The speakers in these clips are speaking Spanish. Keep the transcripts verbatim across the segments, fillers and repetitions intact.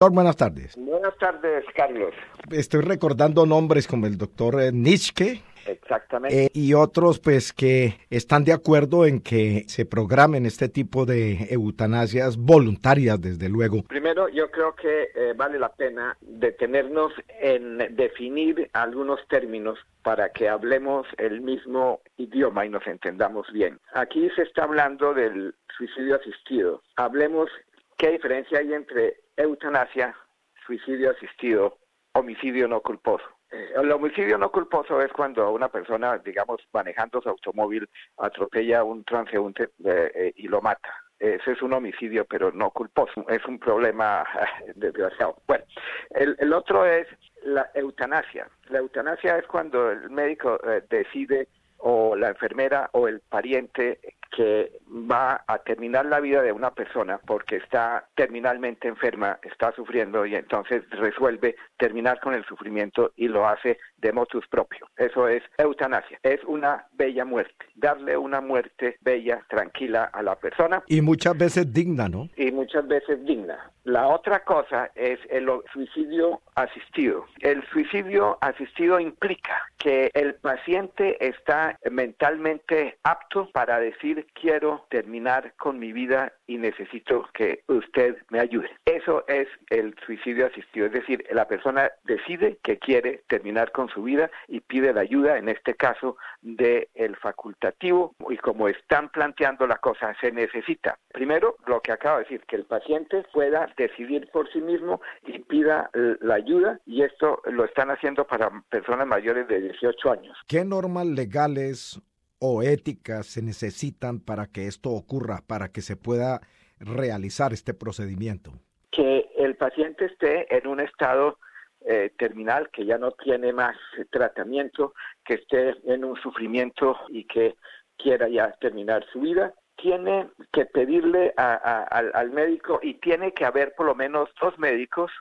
Doctor, buenas tardes. Buenas tardes, Carlos. Estoy recordando nombres como el doctor Nietzsche. Exactamente. Eh, y otros pues que están de acuerdo en que se programen este tipo de eutanasias voluntarias, desde luego. Primero, yo creo que eh, vale la pena detenernos en definir algunos términos para que hablemos el mismo idioma y nos entendamos bien. Aquí se está hablando del suicidio asistido. Hablemos qué diferencia hay entre eutanasia, suicidio asistido, homicidio no culposo. El homicidio no culposo es cuando una persona, digamos, manejando su automóvil, atropella a un transeúnte eh, eh, y lo mata. Ese es un homicidio, pero no culposo. Es un problema eh, desgraciado. Bueno, el, el otro es la eutanasia. La eutanasia es cuando el médico eh, decide, o la enfermera o el pariente, que va a terminar la vida de una persona porque está terminalmente enferma, está sufriendo, y entonces resuelve terminar con el sufrimiento y lo hace de motus propio. Eso es eutanasia. Es una bella muerte. Darle una muerte bella, tranquila a la persona. Y muchas veces digna, ¿no? Y muchas veces digna. La otra cosa es el suicidio asistido. El suicidio asistido implica que el paciente está mentalmente apto para decir: quiero terminar con mi vida y necesito que usted me ayude. Eso es el suicidio asistido, es decir, la persona decide que quiere terminar con su vida y pide la ayuda, en este caso, del facultativo, y como están planteando la cosa, se necesita, primero, lo que acabo de decir, que el paciente pueda decidir por sí mismo y pida la ayuda, y esto lo están haciendo para personas mayores de dieciocho años. ¿Qué normas legales o éticas se necesitan para que esto ocurra, para que se pueda realizar este procedimiento? Que el paciente esté en un estado eh, terminal, que ya no tiene más tratamiento, que esté en un sufrimiento y que quiera ya terminar su vida. Tiene que pedirle a, a, al, al médico, y tiene que haber por lo menos dos médicos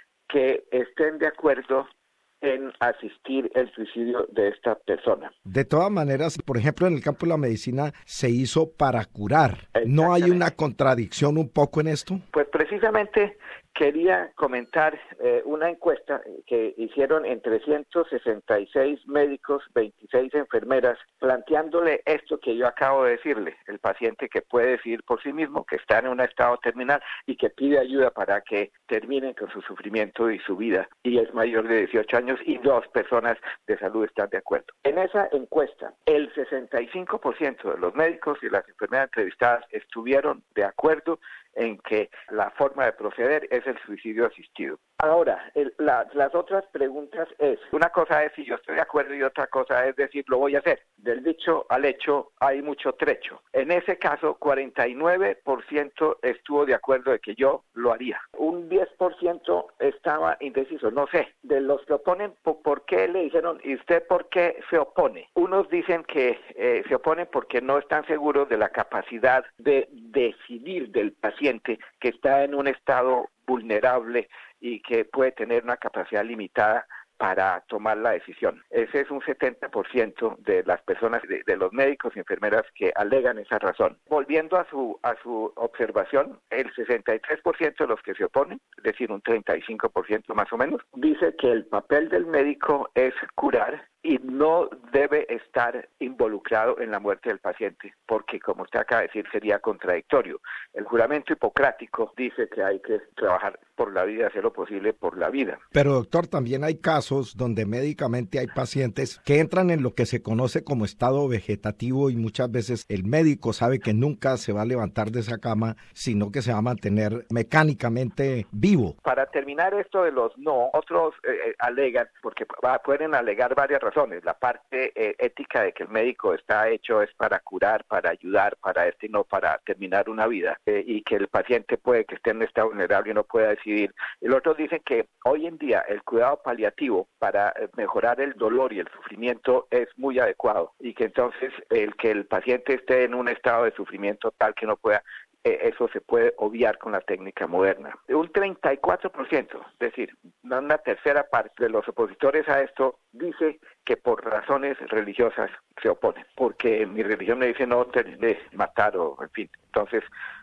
que estén de acuerdo en asistir el suicidio de esta persona. De todas maneras, por ejemplo, en el campo de la medicina se hizo para curar. ¿No hay una contradicción un poco en esto? Pues precisamente quería comentar eh, una encuesta que hicieron en trescientos sesenta y seis médicos, veintiséis enfermeras, planteándole esto que yo acabo de decirle: el paciente que puede decidir por sí mismo, que está en un estado terminal y que pide ayuda para que termine con su sufrimiento y su vida, y es mayor de dieciocho años, y dos personas de salud están de acuerdo. En esa encuesta, el sesenta y cinco por ciento de los médicos y las enfermeras entrevistadas estuvieron de acuerdo en que la forma de proceder es el suicidio asistido. Ahora, el, la, las otras preguntas es, una cosa es si yo estoy de acuerdo y otra cosa es decir lo voy a hacer. Del dicho al hecho hay mucho trecho. En ese caso, cuarenta y nueve por ciento estuvo de acuerdo de que yo lo haría. Un diez por ciento estaba indeciso, no sé. De los que oponen, ¿por, por qué le dijeron? ¿Y usted por qué se opone? Unos dicen que eh, se oponen porque no están seguros de la capacidad de decidir del paciente, que está en un estado vulnerable y que puede tener una capacidad limitada para tomar la decisión. Ese es un setenta por ciento de las personas, de, de los médicos y enfermeras, que alegan esa razón. Volviendo a su a su observación, el sesenta y tres por ciento de los que se oponen, es decir, un treinta y cinco por ciento más o menos, dice que el papel del médico es curar y no debe estar involucrado en la muerte del paciente, porque, como usted acaba de decir, sería contradictorio. El juramento hipocrático dice que hay que trabajar por la vida, hacer lo posible por la vida. Pero, doctor, también hay casos donde médicamente hay pacientes que entran en lo que se conoce como estado vegetativo, y muchas veces el médico sabe que nunca se va a levantar de esa cama, sino que se va a mantener mecánicamente vivo. Para terminar esto de los no, otros eh, alegan, porque va, pueden alegar varias razones. La parte eh, ética de que el médico está hecho es para curar, para ayudar, para este y no para terminar una vida, eh, y que el paciente puede que esté en un estado vulnerable y no pueda decidir. El otro dice que hoy en día el cuidado paliativo para mejorar el dolor y el sufrimiento es muy adecuado, y que entonces el que el paciente esté en un estado de sufrimiento tal que no pueda, eso se puede obviar con la técnica moderna. Un treinta y cuatro por ciento, es decir, una tercera parte de los opositores a esto dice que por razones religiosas se oponen, porque mi religión me dice no te de matar, o en fin. Entonces,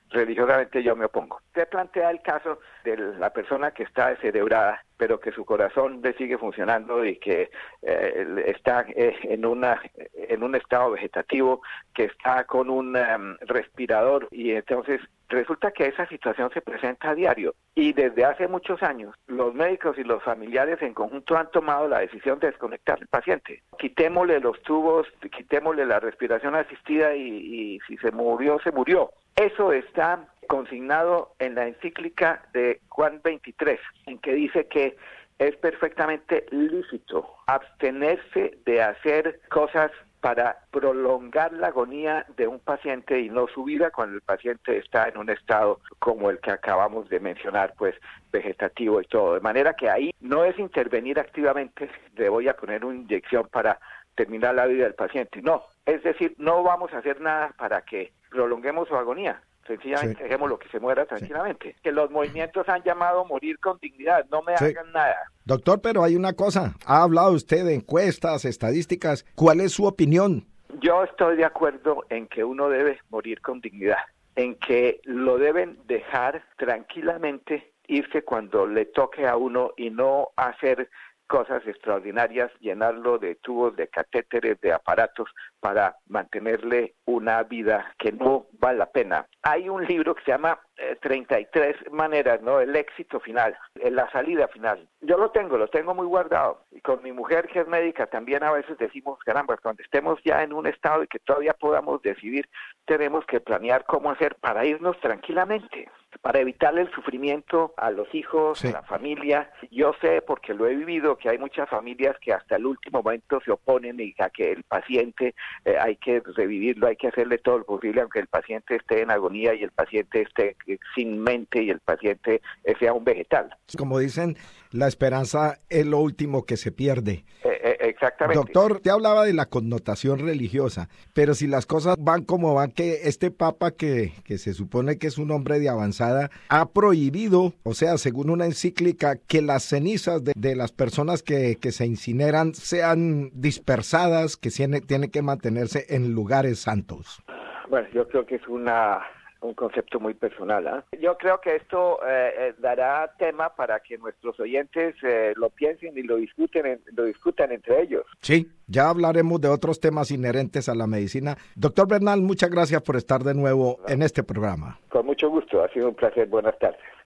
religiosamente yo me opongo. Usted plantea el caso de la persona que está descerebrada, pero que su corazón le sigue funcionando y que eh, está eh, en una en un estado vegetativo, que está con un um, respirador, y entonces resulta que esa situación se presenta a diario, y desde hace muchos años los médicos y los familiares en conjunto han tomado la decisión de desconectar al paciente. Quitémosle los tubos, quitémosle la respiración asistida y, y si se murió, se murió. Eso está consignado en la encíclica de Juan veintitrés, en que dice que es perfectamente lícito abstenerse de hacer cosas para prolongar la agonía de un paciente y no su vida cuando el paciente está en un estado como el que acabamos de mencionar, pues vegetativo y todo. De manera que ahí no es intervenir activamente, le voy a poner una inyección para terminar la vida del paciente. No, es decir, no vamos a hacer nada para que prolonguemos su agonía. Sencillamente sí. Dejemos lo que se muera tranquilamente. Sí. Que los movimientos han llamado morir con dignidad, no me sí. hagan nada. Doctor, pero hay una cosa, ha hablado usted de encuestas, estadísticas, ¿cuál es su opinión? Yo estoy de acuerdo en que uno debe morir con dignidad, en que lo deben dejar tranquilamente irse cuando le toque a uno y no hacer cosas extraordinarias, llenarlo de tubos, de catéteres, de aparatos para mantenerle una vida que no vale la pena. Hay un libro que se llama eh, treinta y tres maneras, ¿no? El éxito final, eh, la salida final. Yo lo tengo, lo tengo muy guardado. Y con mi mujer, que es médica, también a veces decimos, caramba, cuando estemos ya en un estado y que todavía podamos decidir, tenemos que planear cómo hacer para irnos tranquilamente, para evitarle el sufrimiento a los hijos, sí. a la familia. Yo sé, porque lo he vivido, que hay muchas familias que hasta el último momento se oponen y a que el paciente eh, hay que revivirlo, hay que hacerle todo lo posible, aunque el paciente esté en agonía y el paciente esté sin mente y el paciente sea un vegetal. Como dicen, la esperanza es lo último que se pierde. Eh, eh, exactamente. Doctor, te hablaba de la connotación religiosa, pero si las cosas van como van, que este papa que, que se supone que es un hombre de avanzada, ha prohibido, o sea, según una encíclica, que las cenizas de, de las personas que, que se incineran sean dispersadas, que tiene, tiene que mantenerse en lugares santos. Bueno, yo creo que es una... un concepto muy personal. ¿eh? Yo creo que esto eh, eh, dará tema para que nuestros oyentes eh, lo piensen y lo discuten, lo discutan entre ellos. Sí, ya hablaremos de otros temas inherentes a la medicina. Doctor Bernal, muchas gracias por estar de nuevo en este programa. Con mucho gusto, ha sido un placer. Buenas tardes.